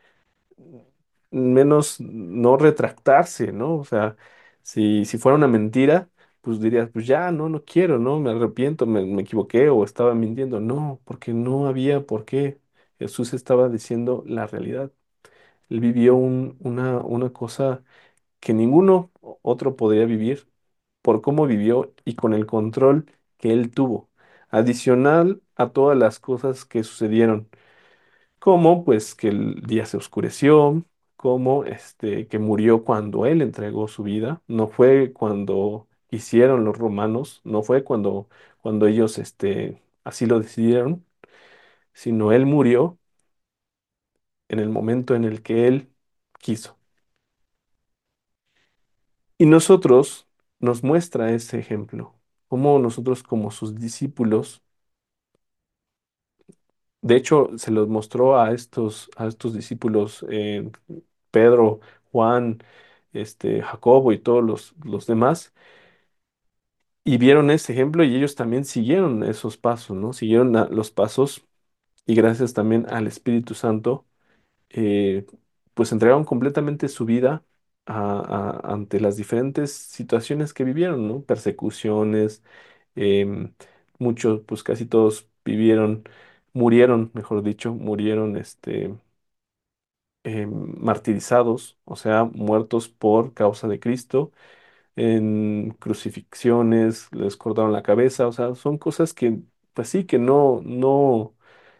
menos no retractarse, ¿no? O sea, si, si fuera una mentira, pues dirías, pues ya, no, no quiero, ¿no? Me arrepiento, me, me equivoqué o estaba mintiendo. No, porque no había por qué. Jesús estaba diciendo la realidad. Él vivió un- una, una cosa que ninguno otro podría vivir por cómo vivió y con el control que él tuvo, adicional a todas las cosas que sucedieron, como pues que el día se oscureció, como este que murió cuando él entregó su vida, no fue cuando hicieron los romanos, no fue cuando cuando ellos este así lo decidieron, sino él murió en el momento en el que él quiso. Y nosotros nos muestra ese ejemplo, cómo nosotros como sus discípulos, de hecho se los mostró a estos, a estos discípulos, eh, Pedro, Juan, este, Jacobo y todos los, los demás, y vieron ese ejemplo y ellos también siguieron esos pasos, ¿no? Siguieron a- los pasos y gracias también al Espíritu Santo eh, pues entregaron completamente su vida a- a- ante las diferentes situaciones que vivieron, ¿no? Persecuciones, em, muchos, pues casi todos vivieron, murieron, mejor dicho, murieron, este, em, martirizados, o sea, muertos por causa de Cristo, en crucifixiones, les cortaron la cabeza, o sea, son cosas que, pues sí, que no, no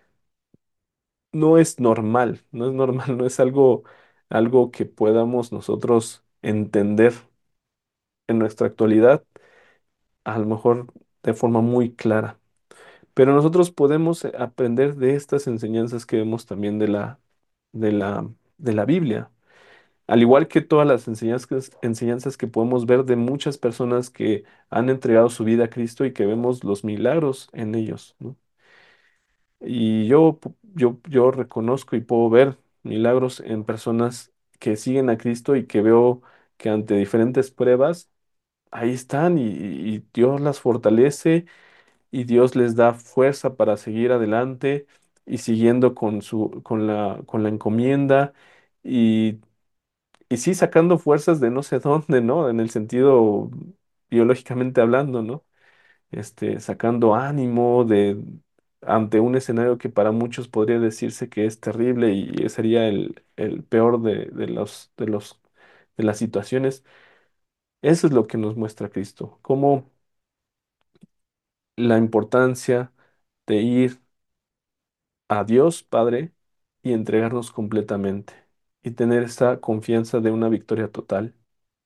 no es normal, no es normal, no es algo, algo que podamos nosotros entender en nuestra actualidad, a lo mejor de forma muy clara. Pero nosotros podemos eh, aprender de estas enseñanzas que vemos también de la, de la, de la Biblia. Al igual que todas las enseñanzas, enseñanzas que podemos ver de muchas personas que han entregado su vida a Cristo y que vemos los milagros en ellos, ¿no? Y yo, pu- yo, yo reconozco y puedo ver milagros en personas que siguen a Cristo y que veo que ante diferentes pruebas, ahí están y, y Dios las fortalece y Dios les da fuerza para seguir adelante y siguiendo con su, con la, con la encomienda y, y sí sacando fuerzas de no sé dónde, ¿no? En el sentido biológicamente hablando, ¿no? Este, sacando ánimo de ante un escenario que para muchos podría decirse que es terrible y sería el, el peor de, de los, de los, de las situaciones. Eso es lo que nos muestra Cristo, como la importancia de ir a Dios Padre y entregarnos completamente y tener esta confianza de una victoria total.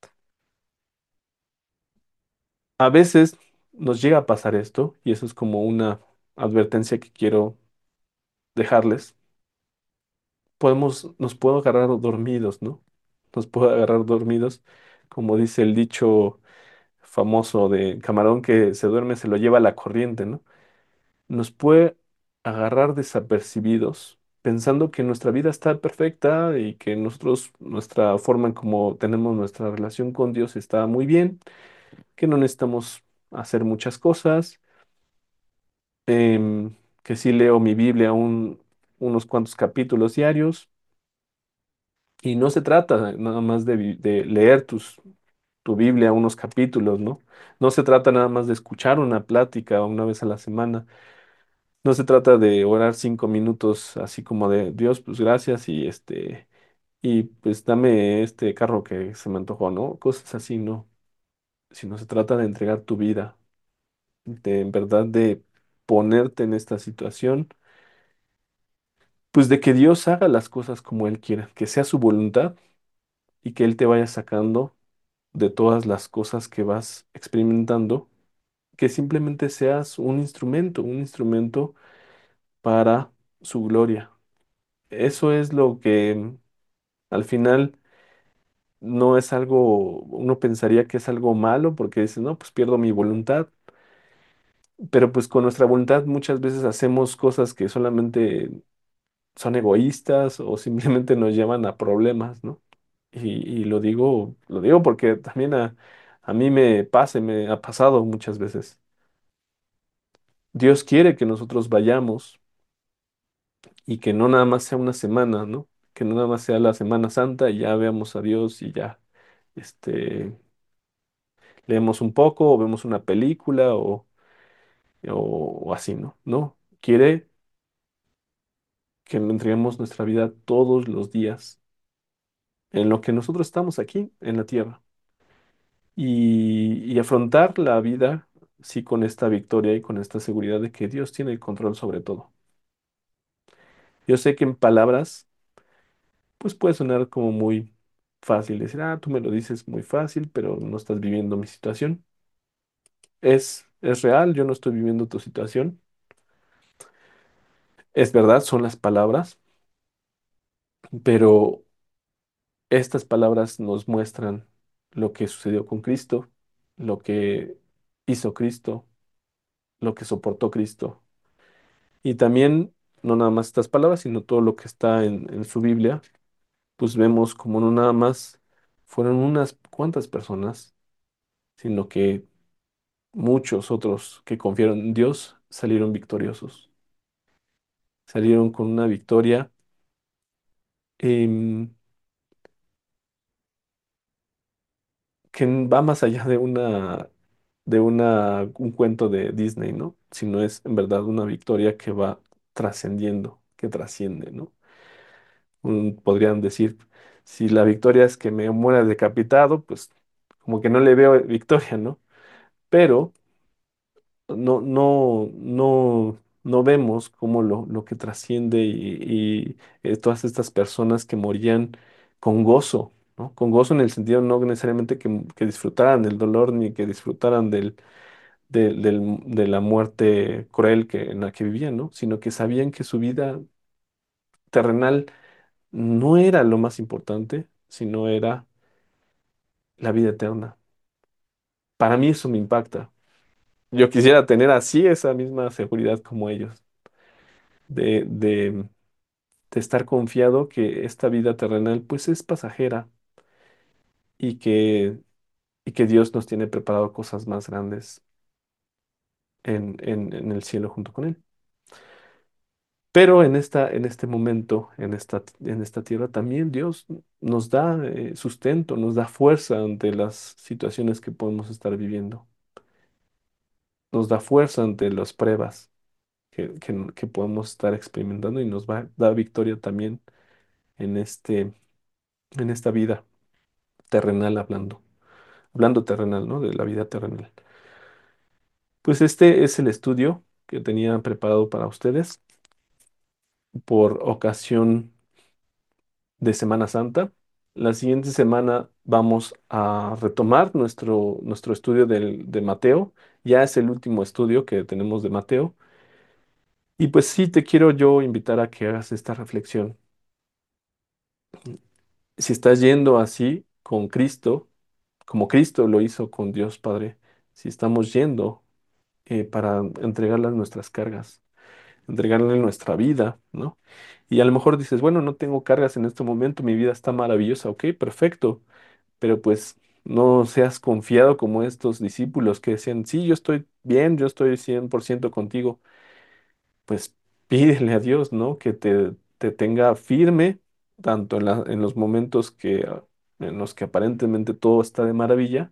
A veces nos llega a pasar esto y eso es como una advertencia que quiero dejarles. Podemos, nos puedo agarrar dormidos, ¿no? Nos puedo agarrar dormidos, como dice el dicho famoso de camarón que se duerme, se lo lleva la corriente, ¿no? Nos puede agarrar desapercibidos, pensando que nuestra vida está perfecta y que nosotros, nuestra forma en cómo tenemos nuestra relación con Dios está muy bien, que no necesitamos hacer muchas cosas, em, que sí leo mi Biblia un- unos cuantos capítulos diarios. Y no se trata nada más de, vi- de leer tus, tu Biblia unos capítulos, ¿no? No se trata nada más de escuchar una plática una vez a la semana. No se trata de orar cinco minutos así como de Dios, pues gracias y este, y pues dame este carro que se me antojó, ¿no? Cosas así, ¿no? Sino se trata de entregar tu vida, de en verdad de ponerte en esta situación, pues de que Dios haga las cosas como Él quiera, que sea su voluntad y que Él te vaya sacando de todas las cosas que vas experimentando, que simplemente seas un instrumento, un instrumento para su gloria. Eso es lo que mm, al final no es algo, uno pensaría que es algo malo porque dices, no, pues pierdo mi voluntad, pero pues con nuestra voluntad muchas veces hacemos cosas que solamente son egoístas o simplemente nos llevan a problemas, ¿no? Y, y lo digo, lo digo porque también a, A mí me pasa, y me ha pasado muchas veces. Dios quiere que nosotros vayamos y que no nada más sea una semana, ¿no? Que no nada más sea la Semana Santa y ya veamos a Dios y ya, este, leemos un poco o vemos una película o, o, o así, ¿no? No, quiere que le entreguemos nuestra vida todos los días en lo que nosotros estamos aquí en la tierra y, y afrontar la vida, sí, con esta victoria y con esta seguridad de que Dios tiene el control sobre todo. Yo sé que en palabras, pues puede sonar como muy fácil decir, ah, tú me lo dices muy fácil, pero no estás viviendo mi situación. Es, es real, yo no estoy viviendo tu situación. Es verdad, son las palabras, pero estas palabras nos muestran lo que sucedió con Cristo, lo que hizo Cristo, lo que soportó Cristo. Y también, no nada más estas palabras, sino todo lo que está en, en su Biblia, pues vemos como no nada más fueron unas cuantas personas, sino que muchos otros que confiaron en Dios salieron victoriosos, salieron con una victoria em, que va más allá de una, de una, un cuento de Disney, ¿no? Sino es en verdad una victoria que va trascendiendo, que trasciende, ¿no? Un- podrían decir, si la victoria es que me muera decapitado, pues como que no le veo victoria, ¿no? Pero no, no, no, no vemos como lo, lo que trasciende y, y, eh, todas estas personas que morían con gozo, ¿no? Con gozo en el sentido no necesariamente que, que disfrutaran del dolor ni que disfrutaran del, del- del- de la muerte cruel que, en la que vivían, ¿no? Sino que sabían que su vida terrenal no era lo más importante, sino era la vida eterna. Para mí eso me impacta. Yo quisiera tener así esa misma seguridad como ellos, de, de, de estar confiado que esta vida terrenal pues es pasajera y que, y que Dios nos tiene preparado cosas más grandes en, en, en el cielo junto con Él. Pero en esta, en este momento, en esta, en esta tierra, también Dios nos da eh, sustento, nos da fuerza ante las situaciones que podemos estar viviendo, nos da fuerza ante las pruebas que, que, que podemos estar experimentando y nos va a dar victoria también en este, en esta vida terrenal hablando, hablando terrenal, ¿no? De la vida terrenal. Pues este es el estudio que tenía preparado para ustedes por ocasión de Semana Santa. La siguiente semana vamos a retomar nuestro, nuestro estudio del- de Mateo. Ya es el último estudio que tenemos de Mateo. Y pues sí, te quiero yo invitar a que hagas esta reflexión. Si estás yendo así con Cristo, como Cristo lo hizo con Dios Padre, si estamos yendo eh, para entregarle nuestras cargas, entregarle nuestra vida, ¿no? Y a lo mejor dices, bueno, no tengo cargas en este momento, mi vida está maravillosa, ok, perfecto, pero pues no seas confiado como estos discípulos que decían, sí, yo estoy bien, yo estoy cien por ciento contigo, pues pídele a Dios, ¿no? Que te, te tenga firme, tanto en la- en los momentos que, ah, en los que aparentemente todo está de maravilla,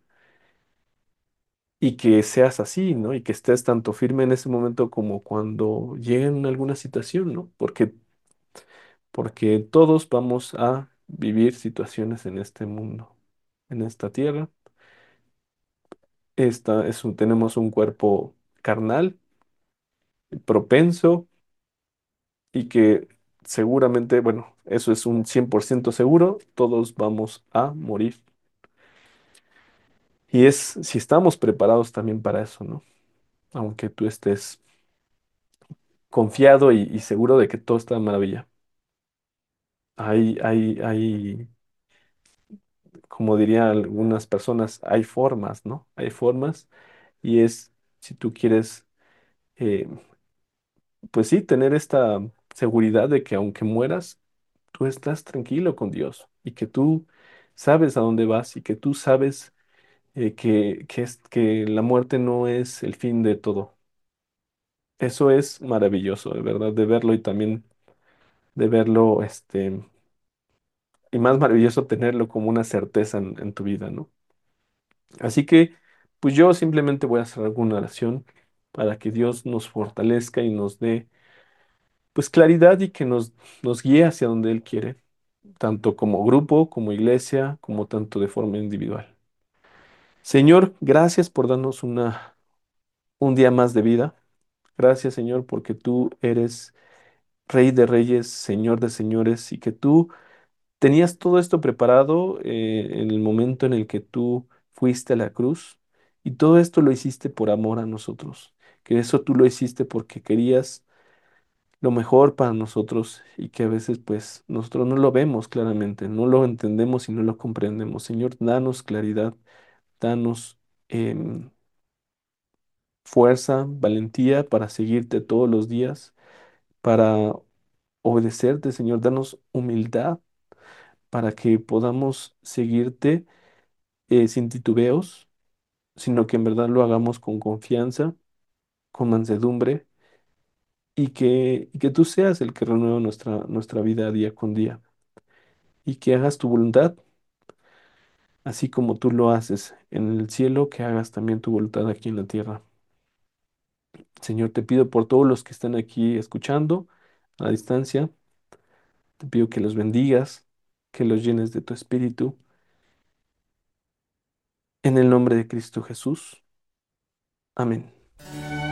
y que seas así, ¿no? Y que estés tanto firme en ese momento como cuando llegue en alguna situación, ¿no? Porque, porque todos vamos a vivir situaciones en este mundo, en esta tierra. Esta es un, tenemos un cuerpo carnal, propenso y que seguramente, bueno, eso es un cien por ciento seguro, todos vamos a morir. Y es si estamos preparados también para eso, ¿no? Aunque tú estés confiado y, y seguro de que todo está de maravilla. Hay, hay, hay, como dirían algunas personas, hay formas, ¿no? Hay formas y es, si tú quieres, eh, pues sí, tener esta seguridad de que aunque mueras, tú estás tranquilo con Dios y que tú sabes a dónde vas y que tú sabes eh, que, que, es, que la muerte no es el fin de todo. Eso es maravilloso, de verdad, de verlo y también de verlo, este, y más maravilloso tenerlo como una certeza en, en tu vida, ¿no? Así que, pues yo simplemente voy a hacer alguna oración para que Dios nos fortalezca y nos dé, pues, claridad y que nos, nos guíe hacia donde Él quiere, tanto como grupo, como iglesia, como tanto de forma individual. Señor, gracias por darnos una, un día más de vida. Gracias, Señor, porque tú eres Rey de Reyes, Señor de Señores, y que tú tenías todo esto preparado eh, en el momento en el que tú fuiste a la cruz, y todo esto lo hiciste por amor a nosotros, que eso tú lo hiciste porque querías lo mejor para nosotros y que a veces pues nosotros no lo vemos claramente, no lo entendemos y no lo comprendemos. Señor, danos claridad, danos em, fuerza, valentía para seguirte todos los días, para obedecerte, Señor, danos humildad para que podamos seguirte eh, sin titubeos, sino que en verdad lo hagamos con confianza, con mansedumbre y que, y que tú seas el que renueva nuestra, nuestra vida día con día y que hagas tu voluntad, así como tú lo haces en el cielo, que hagas también tu voluntad aquí en la tierra. Señor, te pido por todos los que están aquí escuchando a la distancia, te pido que los bendigas, que los llenes de tu espíritu, en el nombre de Cristo Jesús. Amén.